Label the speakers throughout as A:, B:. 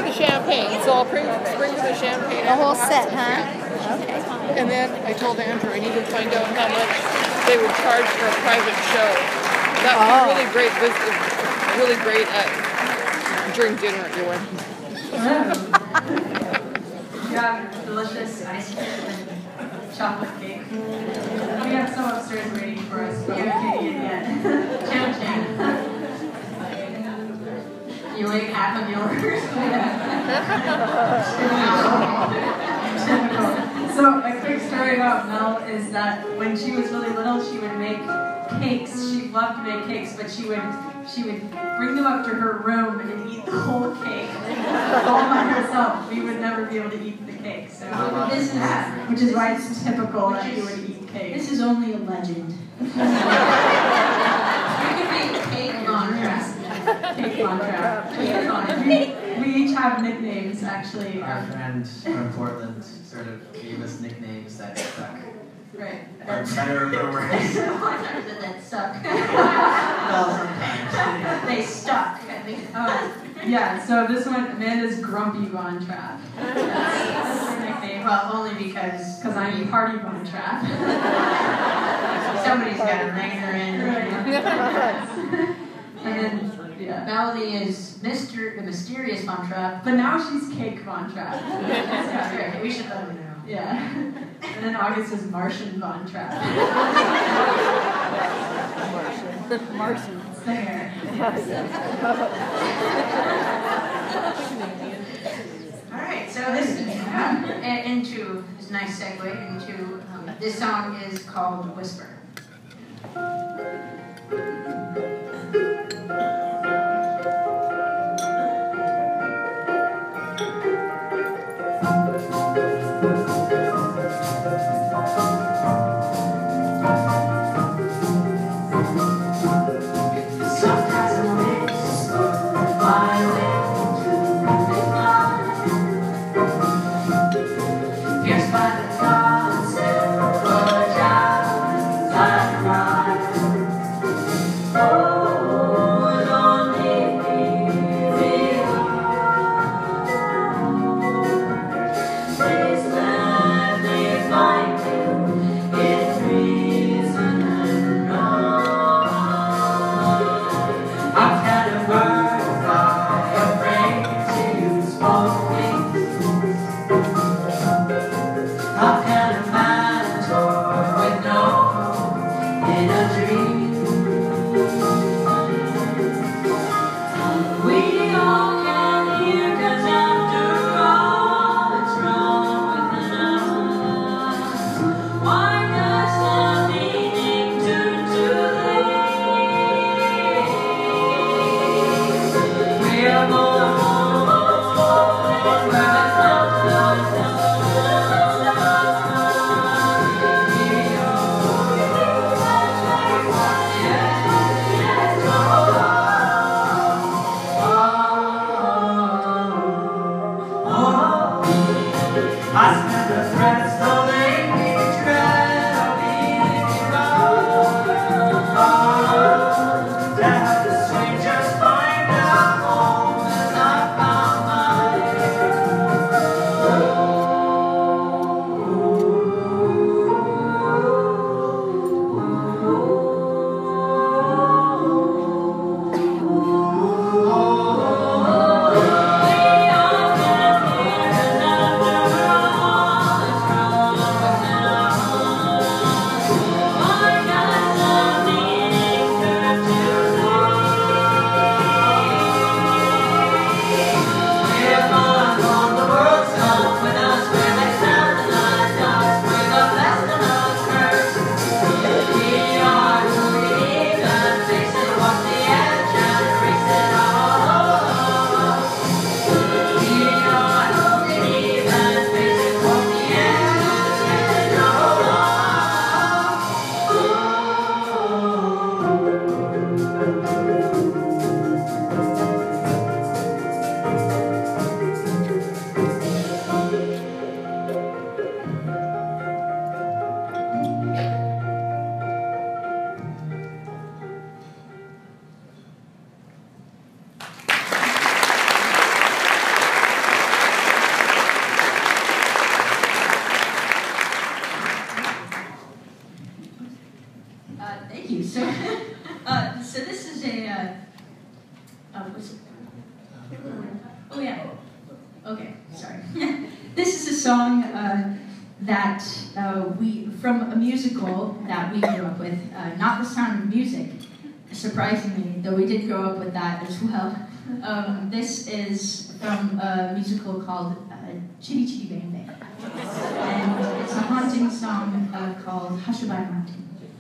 A: the champagne, so I'll bring the champagne.
B: The whole set, huh? Okay.
A: And then I told Andrew I need to find out how much they would charge for a private show. That would be really great business, really great during dinner at your wedding.
C: You have delicious ice cream and chocolate cake. We have some upstairs waiting for us, but we can't eat it yet. Chan. You ate half of yours. So a quick story about Mel is that when she was really little, she would make cakes. She loved to make cakes, but she would bring them up to her room and eat the whole cake all by herself. We would never be able to eat the cake. So which is why it's typical that you would eat cake.
D: This is only a legend. You can make cake contrast.
C: Cake contrast. We each have nicknames, actually.
E: Our friend from Portland sort of gave us nicknames that stuck.
C: Right.
E: Or better or worse.
D: That suck.
E: Well, sometimes.
D: They stuck, I think.
C: Yeah, so this one, Amanda's Grumpy Von Trapp. That's her nickname.
D: Well, only because
C: I'm Party Von Trapp.
D: somebody's got to rein her in.
C: And then, yeah.
D: Melody is the mysterious Von Trapp.
C: But now she's Cake Von Trapp.
D: Okay, we should let her know.
C: Yeah. And then August is Martian Von Trapp.
B: Martian.
C: It's the hair.
D: Alright, so this is a nice segue into this song is called Whisper. Oh yeah. Okay, sorry. This is a song that from a musical that we grew up with, not The Sound of Music, surprisingly, though we did grow up with that as well. This is from a musical called Chitty Chitty Bang Bang. And it's a haunting song called Hushabye Mountain.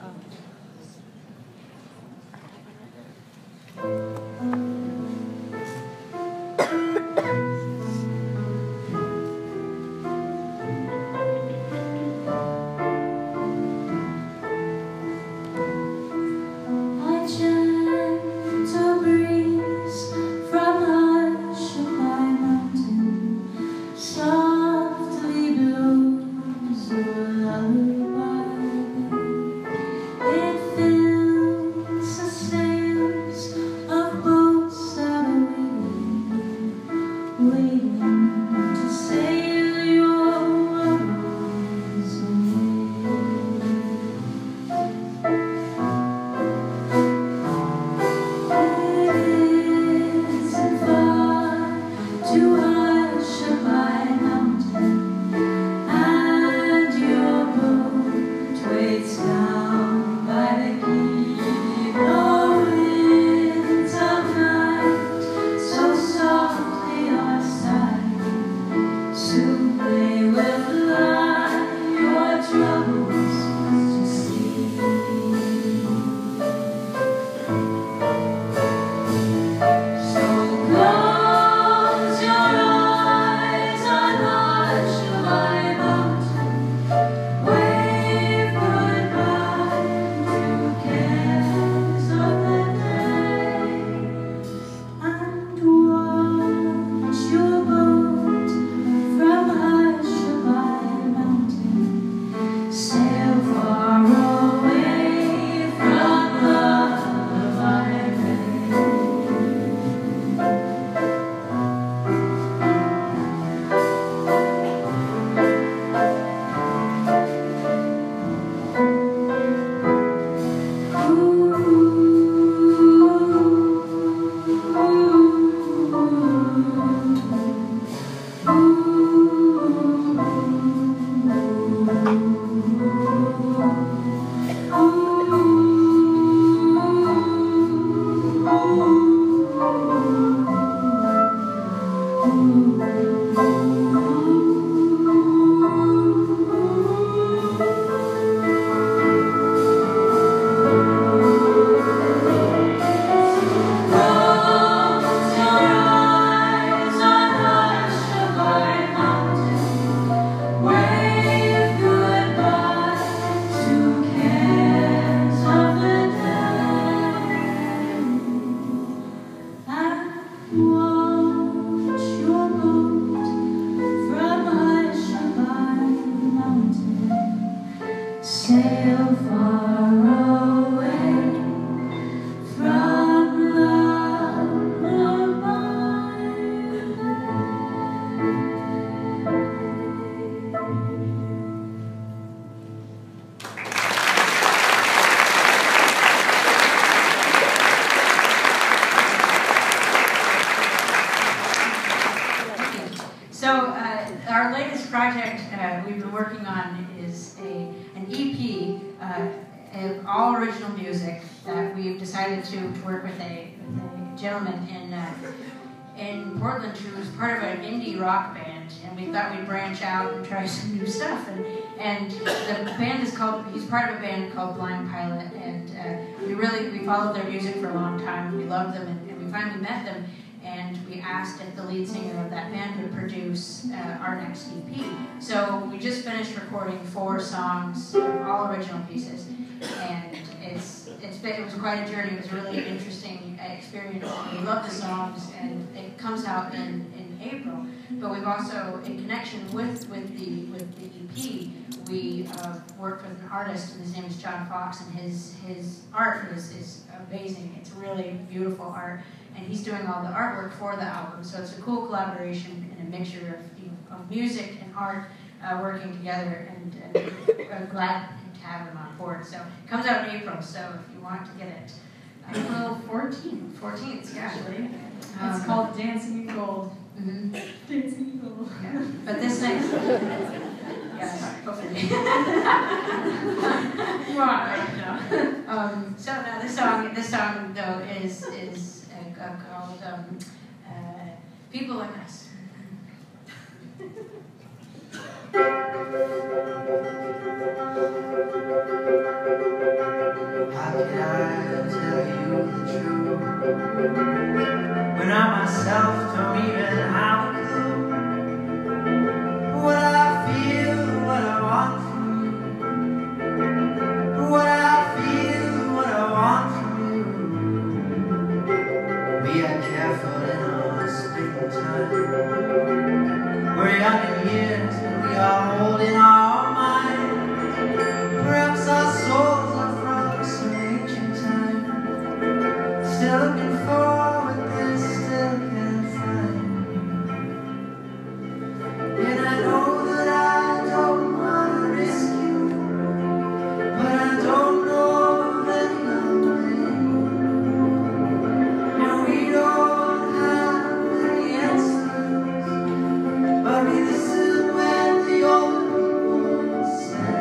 D: Sail far away from So our latest project we've been working on is an EP of all original music that we've decided to work with a gentleman in Portland who's part of an indie rock band, and we thought we'd branch out and try some new stuff. And the band is called, he's part of a band called Blind Pilot, and we followed their music for a long time. We loved them, and we finally met them. And we asked if the lead singer of that band would produce our next EP. So we just finished recording 4 songs, all original pieces, and it was quite a journey. It was a really interesting experience. We love the songs, and it comes out in April. But we've also, in connection with the EP, we worked with an artist, and his name is John Fox, and his art is amazing. It's really beautiful art. And he's doing all the artwork for the album, so it's a cool collaboration and a mixture of music and art working together, and I'm glad to have him on board. So it comes out in April, so if you want to get it, April 14th.
C: 14th,
D: Actually.
C: It's called Dancing in Gold.
D: Mm-hmm.
C: Dancing in Gold.
D: Yeah. But this night, yes, hopefully. So now this song though is called "People Like Us."
F: How could I tell you the truth when I myself don't even have a clue? What I feel, what I want from you. What I feel, what I want from you. We are careful in our springtime. We're young in years and we are old in our minds. Perhaps our souls are from some ancient time. Still looking for what they still can't find. And I know that I don't want to risk you, but I don't know that you'll win. And we don't have many answers, but we listen when the old people say.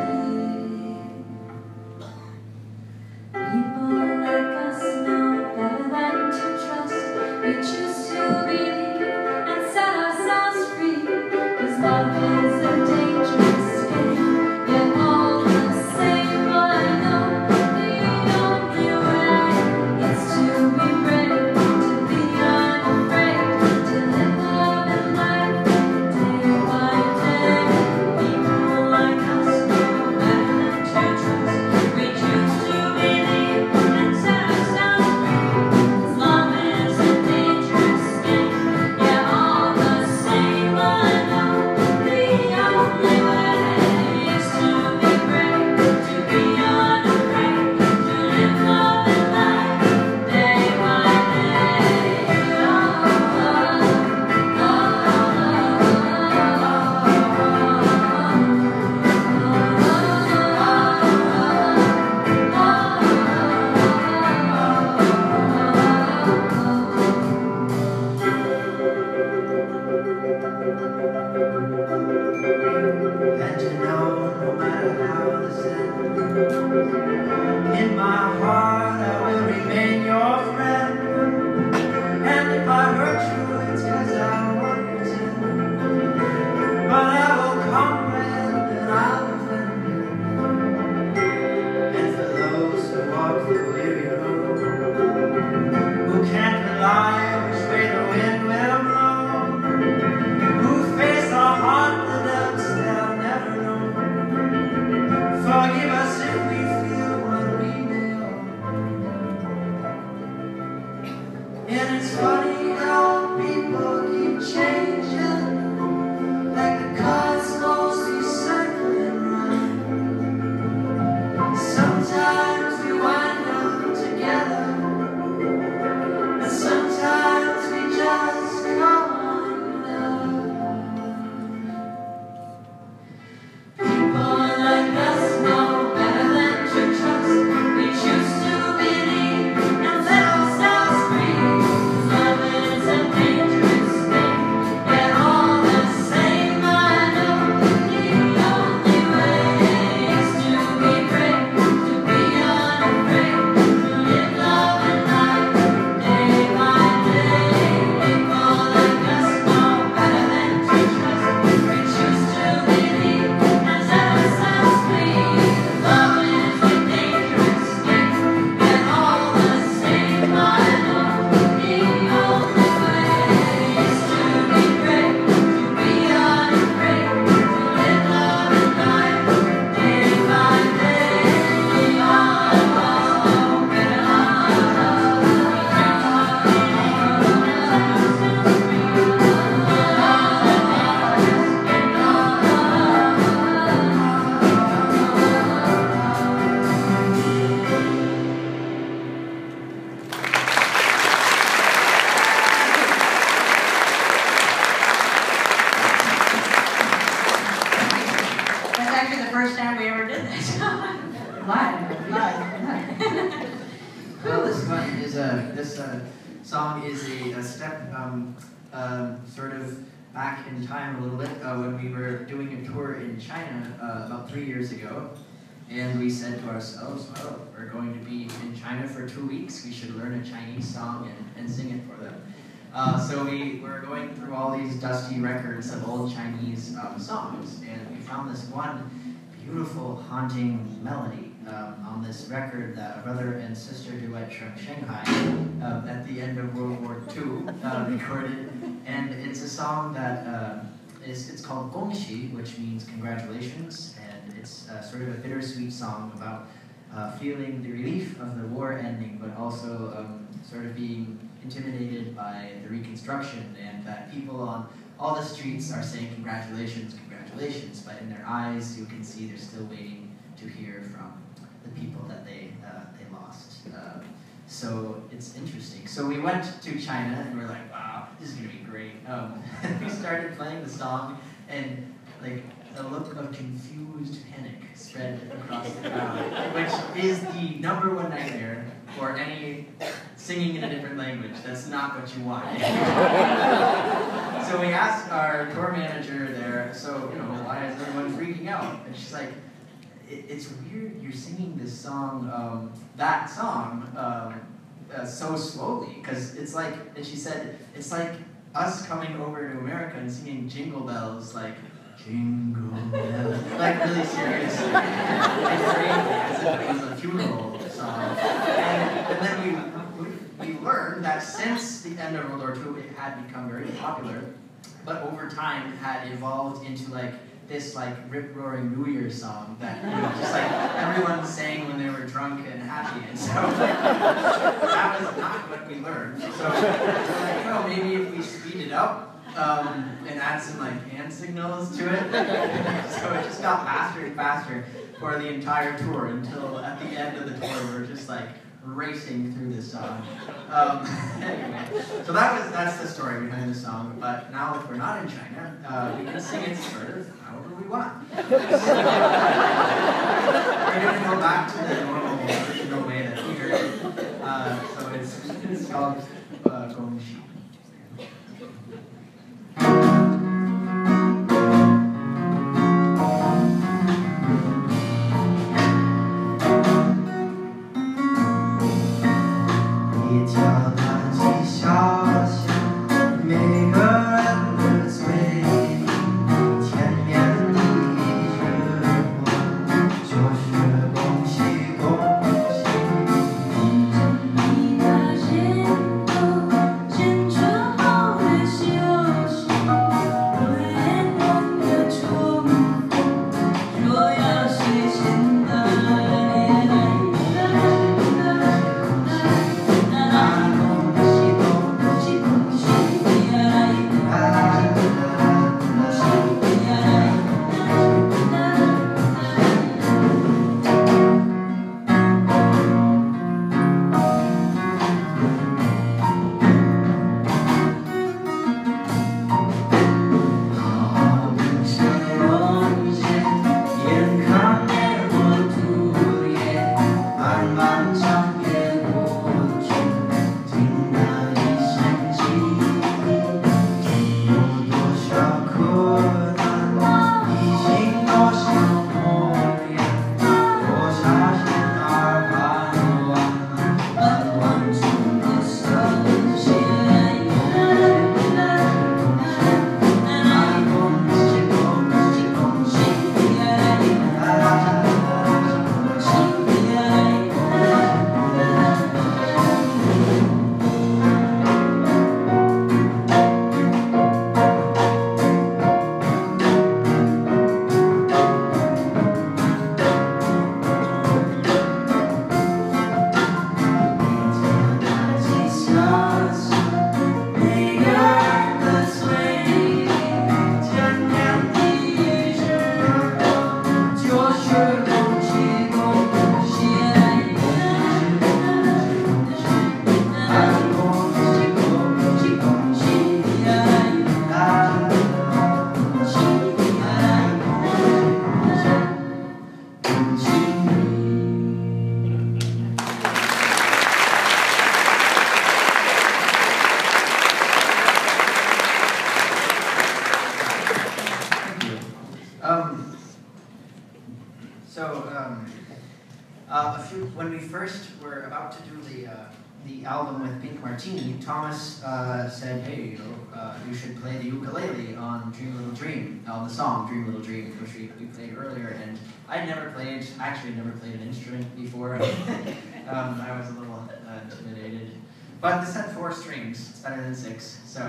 C: People like us know better than to trust. We choose to believe and set ourselves free. 'Cause love is a dangerous game. Yet all the same, I know the only way is to be brave, to be unafraid, to live love and life day by day. People like us know better than to trust. We choose to believe and set ourselves free. 'Cause love is a dangerous game. Yeah, all the same, I know the only way is to be brave, to be unafraid, to live love and life day by day.
F: And to know, no matter how this ends, in my heart I will remain your friend. And if I hurt you, it's 'cause I want to. But I will comprehend and I'll defend you. And for those who walk the weary road, who can't rely which way the wind will blow, who face a heart the depths they'll never know. Forgive us if we feel what
E: song is a step sort of back in time a little bit when we were doing a tour in China about 3 years ago. And we said to ourselves, well, we're going to be in China for 2 weeks. We should learn a Chinese song and sing it for them. So we were going through all these dusty records of old Chinese songs, and we found this one beautiful, haunting melody on this record that a brother and sister duet from Shanghai at the end of World War II recorded. And it's a song that it's called Gongxi, which means congratulations, and it's sort of a bittersweet song about feeling the relief of the war ending, but also sort of being intimidated by the Reconstruction, and that people on all the streets are saying congratulations, congratulations, but in their eyes you can see they're still waiting to hear from the people that they lost. So it's interesting. So we went to China and we're like, wow, this is gonna be great. We started playing the song, and like a look of confused panic spread across the crowd, which is the #1 nightmare for any singing in a different language. That's not what you want. So we asked our tour manager there, so, you know, why is everyone freaking out? And she's like, it's weird you're singing this song, that song, so slowly, because it's like, and she said, it's like us coming over to America and singing Jingle Bells, like, Jingle Bells, like really seriously, and crazy, as if it was a funeral song. And then we learned that since the end of World War II, it had become very popular, but over time it had evolved into like this like rip-roaring New Year song that, you know, just like everyone sang when they were drunk and happy, and so that was not what we learned. So we're like, oh, maybe if we speed it up and add some like hand signals to it. So it just got faster and faster for the entire tour until at the end of the tour we're just like racing through this song. Anyway, so that's the story behind the song. But now that we're not in China, we can sing it sort of however we want. We're going to go back to the normal original way that we heard it. So it's called Gongxi.
F: 你的眼眸，真纯厚的笑。
E: when we first were about to do the album with Pink Martini, Thomas said, "Hey, you should play the ukulele on Dream Little Dream," on the song Dream Little Dream, which we played earlier. And I'd never played an instrument before. I was a little intimidated. But this had 4 strings. It's better than 6. So, so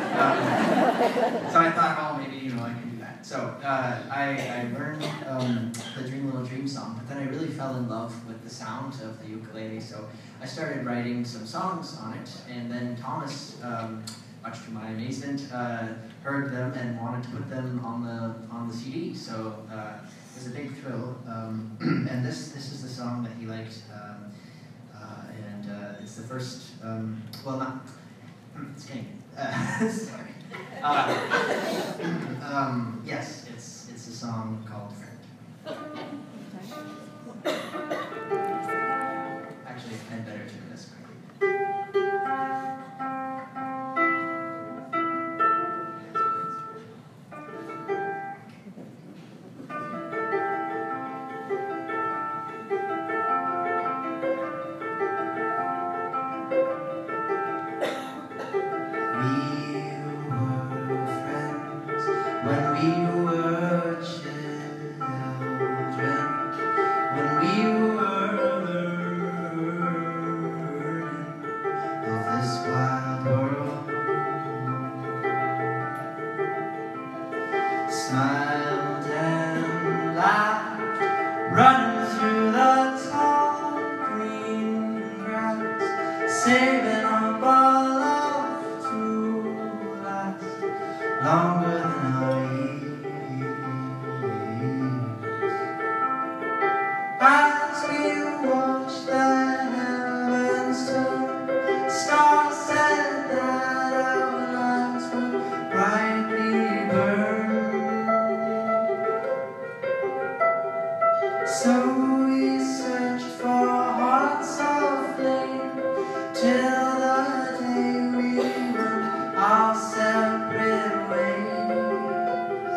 E: I thought, oh, maybe I can do that. So I learned the Dream Little Dream song, but then I really fell in love with the sound of the ukulele. So I started writing some songs on it, and then Thomas, much to my amazement, heard them and wanted to put them on the CD. So it was a big thrill. And this is the song that he liked. It's the first, well, not, it's getting, sorry. Yes, it's a song called Friend. Actually, I'd better tune this quickly. Smiled and laughed, running through the tall green grass, saving up our love to last longer than our years. As we watched the heavens turn, stars said that our lives would brightly burn. So we searched for hearts of flame till the day we went our separate ways.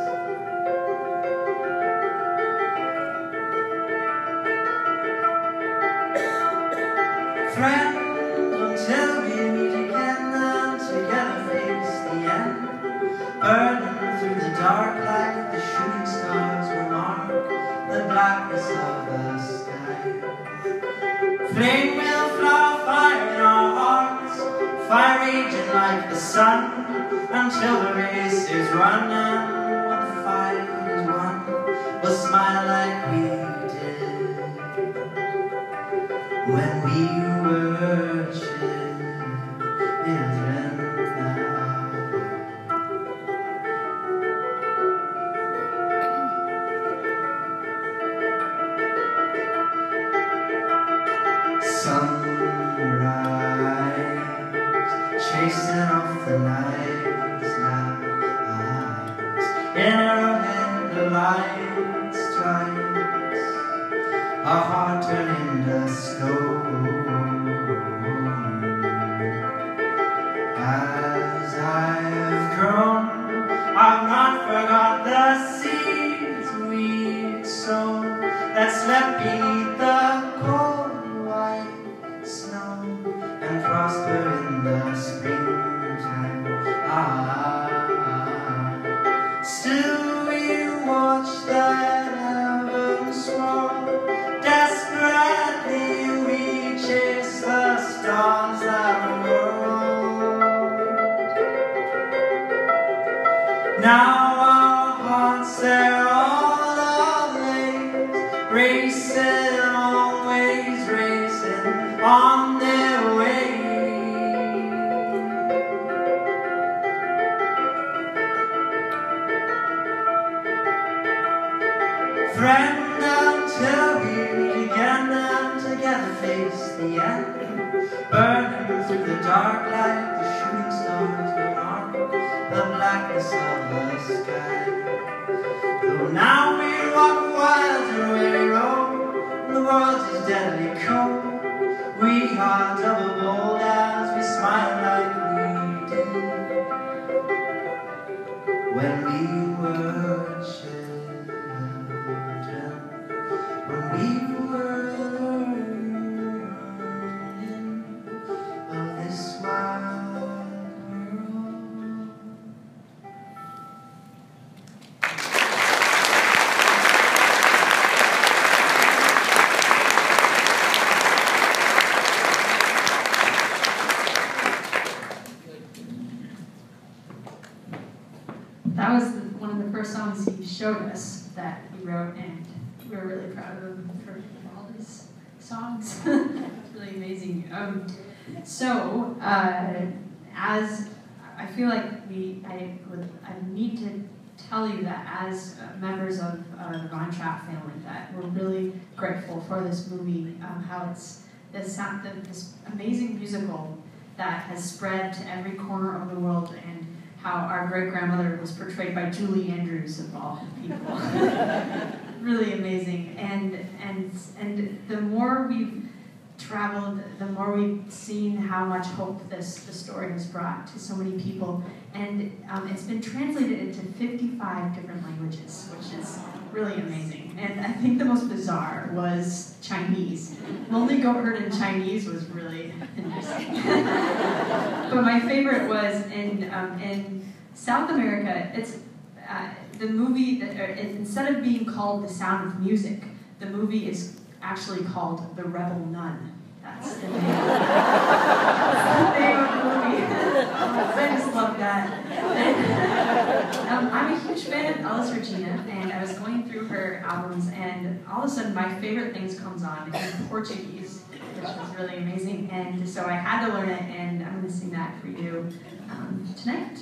E: Friend, until we meet again and together face the end, burning through the dark like the shooting stars were marked the blackness of the sky. Flame will flower fire in our hearts, fire raging like the sun, until the race is run, and when the fight is won, we'll smile like we did when we were children. Sunrise, chasing off the night's lights, in our head the light strikes, our heart turning to stone. As I've grown, I've not forgot the seeds we've sown that slept beneath the cold white snow and prosper in the springtime. Still we watch the heavens swirl, desperately we chase the stars that whirl. Now our hearts, they're all ablaze, racing, always racing on their way. Friend, until we meet again and together face the end, burning through the dark like the shooting stars will mark the blackness of the sky. Though now we walk a wild and weary road, the world is deadly cold, we are double bold as we smile like we did when we were children, when we were learning.
C: that was one of the first songs he showed us that he wrote, and we were really proud of him for all his songs. It's really amazing. As I feel like I need to tell you that as members of the Von Trapp family, that we're really grateful for this movie, how it's this amazing musical that has spread to every corner of the world, and how our great-grandmother was portrayed by Julie Andrews, of all people. Really amazing. And the more we've traveled, the more we've seen how much hope the story has brought to so many people. And it's been translated into 55 different languages, which is really amazing. And I think the most bizarre was Chinese. Lonely Goat Herd in Chinese was really interesting. But my favorite was in South America. It's the movie instead of being called The Sound of Music, the movie is actually called The Rebel Nun. That's the name. That's the name of the movie. I just love that. And, I'm a huge fan of Elis Regina, and I was going through her albums, and all of a sudden my favorite things comes on in Portuguese, which was really amazing. And so I had to learn it, and I'm going to sing that for you tonight.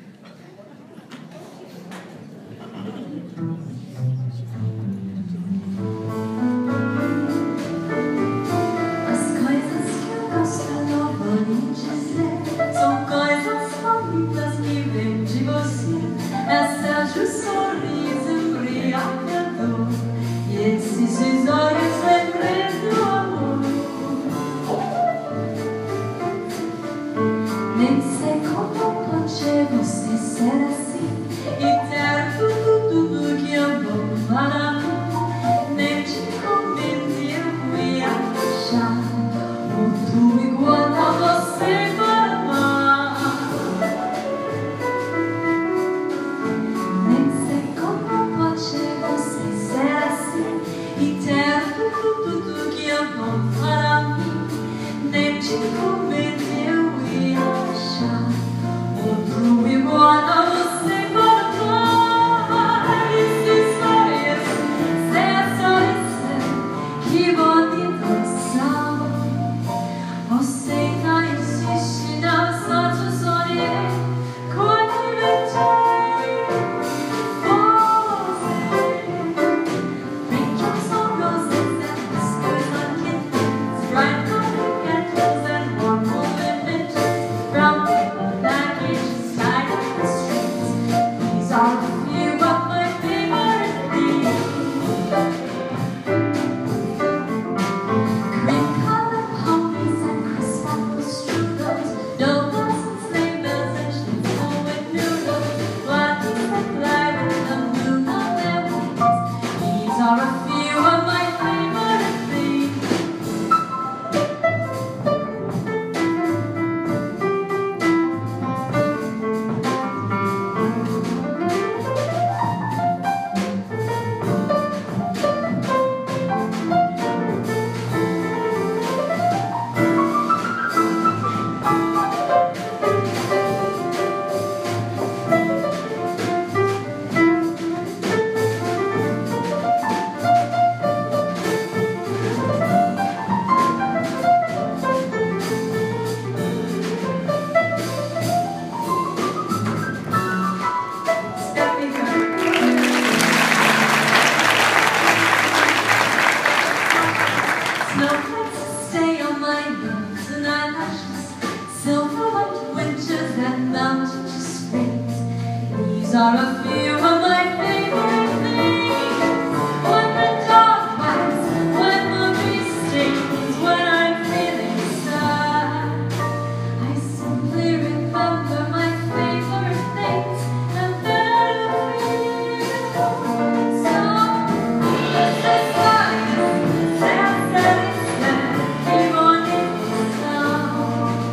G: São coisas bonitas que vêm de você. É Sérgio sorriso embriagador, e esses seus olhos lembrando o amor. Nem sei como pode você ser assim e ter tudo que é bom para mim. Nem te convencer eu ia achar outro igual a você.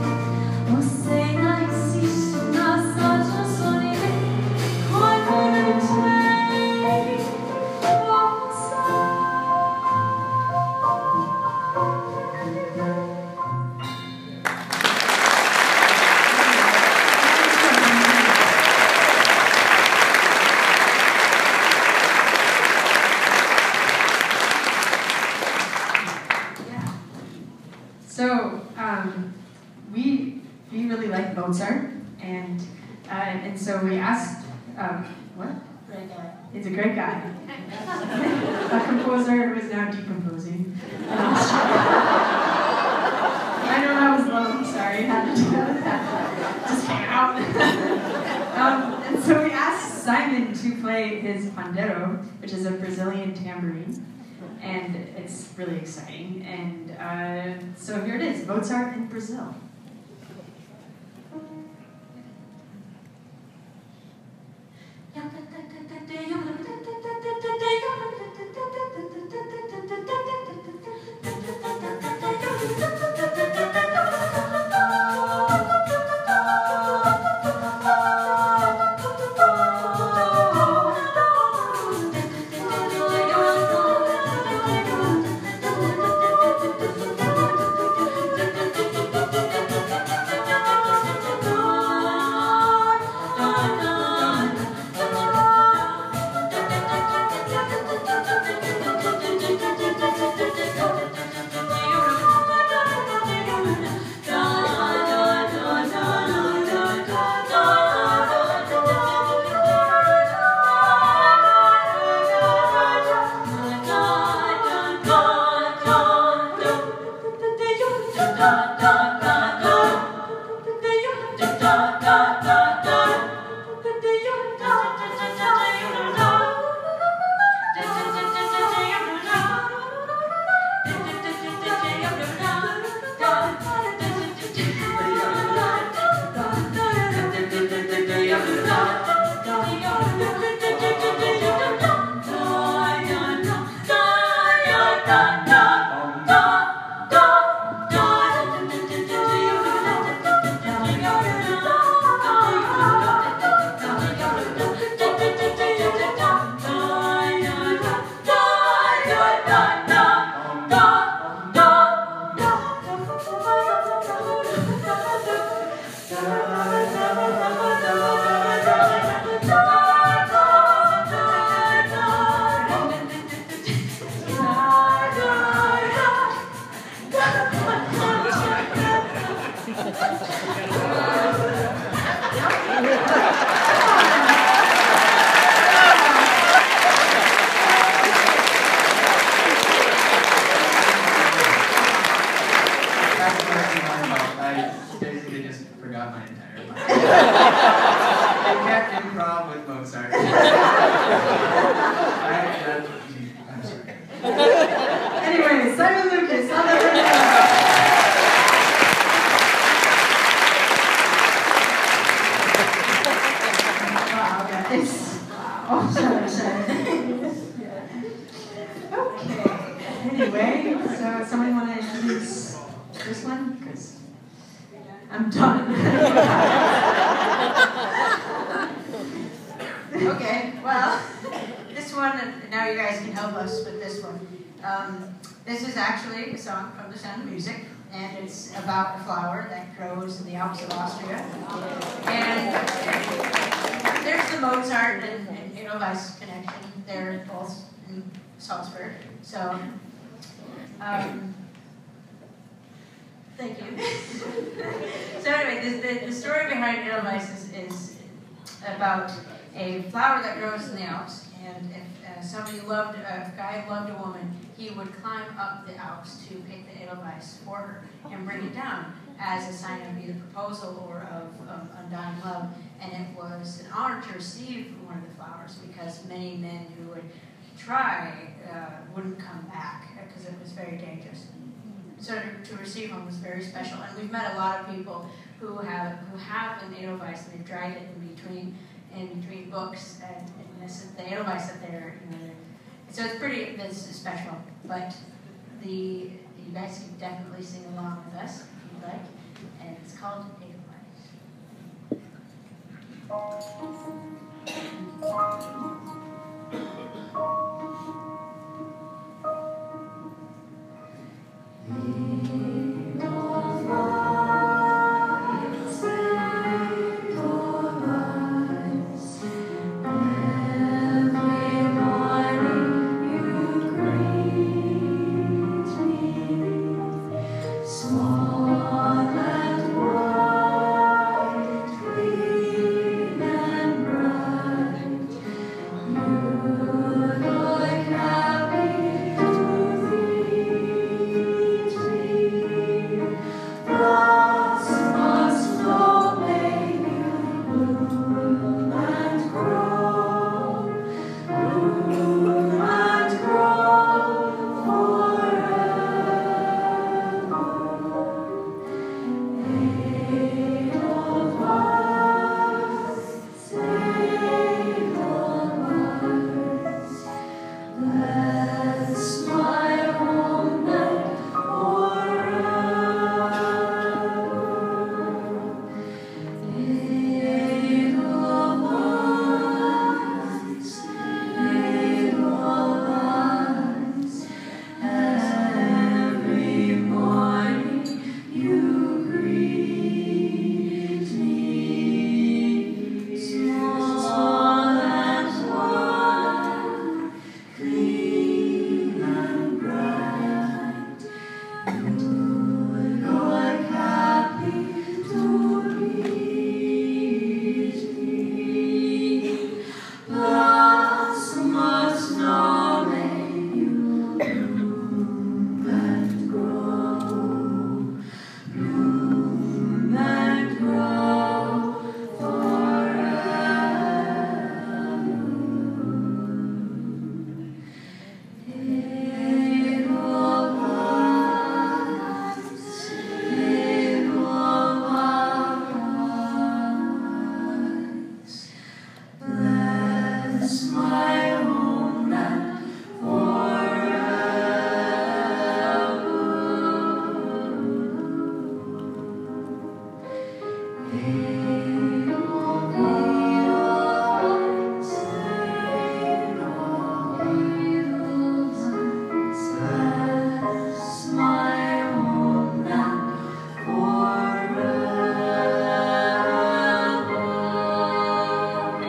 G: What
C: What?
D: Great guy.
C: He's a great guy. A composer who is now decomposing. I know that was low, I'm sorry. Had to do that. Just came out. And so we asked Simon to play his pandero, which is a Brazilian tambourine. And it's really exciting. And so here it is, Mozart in Brazil. Anyway, Simon Lucas, on the Wow, guys. Wow, so excited. Okay, anyway, so someone want to introduce this one? Because I'm done.
D: Okay, well, this one, now you guys can help us with this one. This is actually a song from The Sound of Music, and it's about a flower that grows in the Alps of Austria. And there's the Mozart and Edelweiss connection. They're both in Salzburg. So, thank you. So anyway, the story behind Edelweiss is about a flower that grows in the Alps, and if a guy loved a woman, he would climb up the Alps to pick the Edelweiss for her and bring it down as a sign of either proposal or of undying love. And it was an honor to receive one of the flowers because many men who would try wouldn't come back because it was very dangerous. So to receive one was very special. And we've met a lot of people who have an Edelweiss and they've dried it in between books, and this is the Edelweiss that they're, so it's special. But you guys can definitely sing along with us if you'd like, and it's called
G: Small and white, green and brown.
F: bless my homeland forever. Hail, Lord, Saint, all evil ones, bless my homeland forever.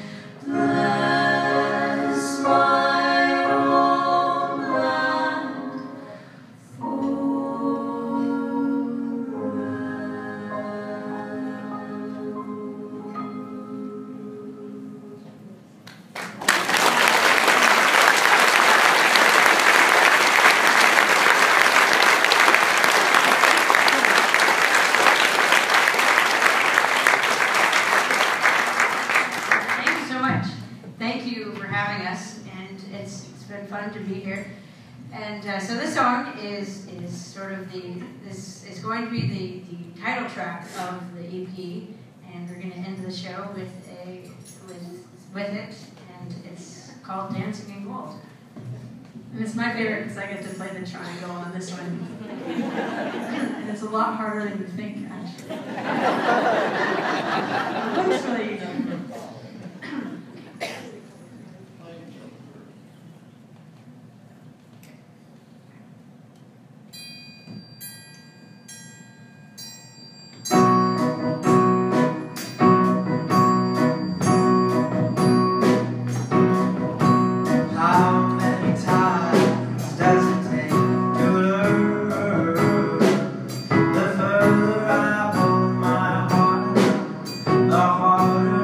F: Bless my homeland
D: Thank you so much. Thank you for having us, and it's been fun to be here. And so this song is sort of this is going to be the title track of the EP, and we're going to end the show with it, and it's called Dancing in Gold.
C: And it's my favorite because I get to play the triangle on this one. And it's a lot harder than you think, actually. It looks really easy.
F: How many times does it take to learn? The further I pull my heart, the harder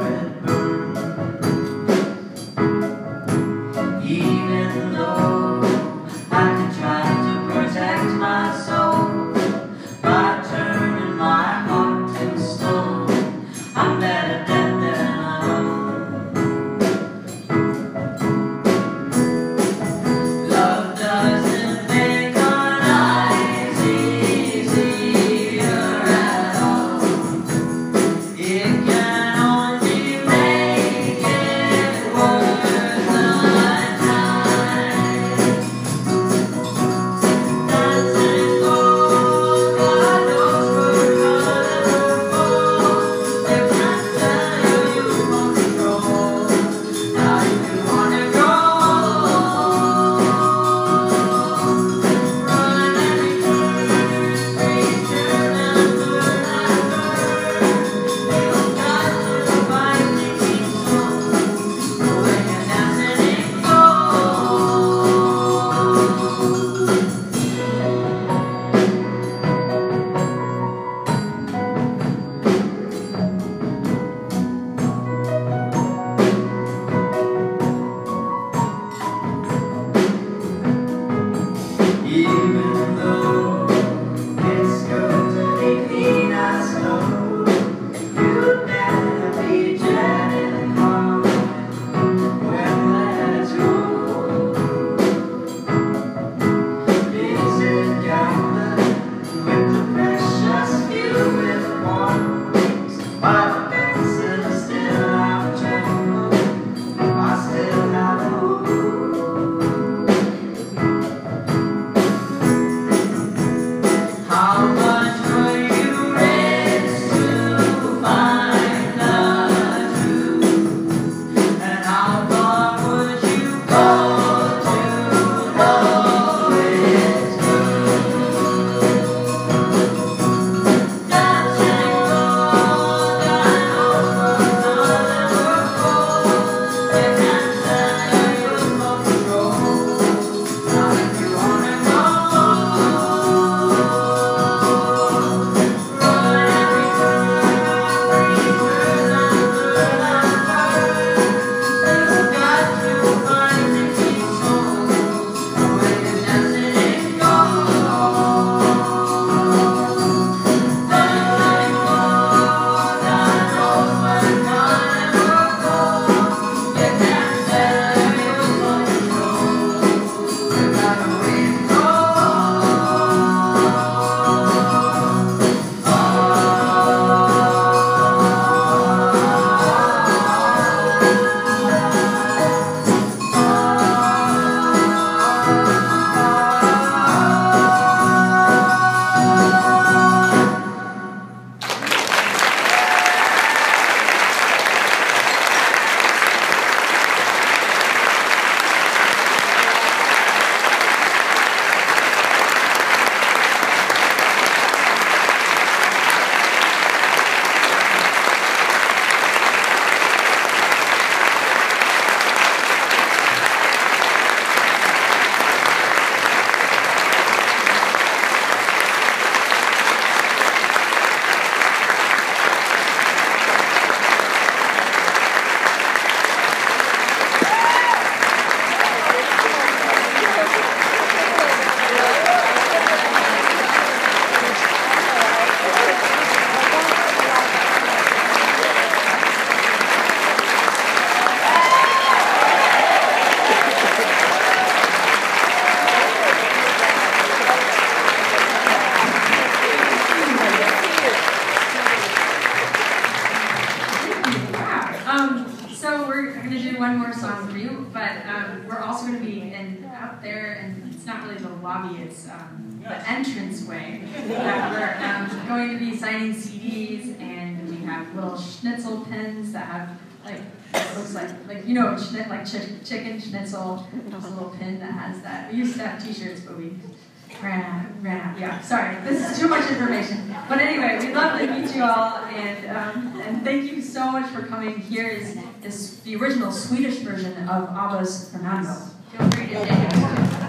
C: song for you, but we're also going to be out there, and it's not really the lobby, it's the entranceway. We're going to be signing CDs, and we have little schnitzel pins that have, like, it looks like you know, chicken schnitzel. There's a little pin that has that. We used to have T-shirts, but we ran out. Yeah, sorry, this is too much information. But anyway, we'd love to meet you all, and thank you so much for coming. Here is the original Swedish version of ABBA's Fernando. Feel free to take it.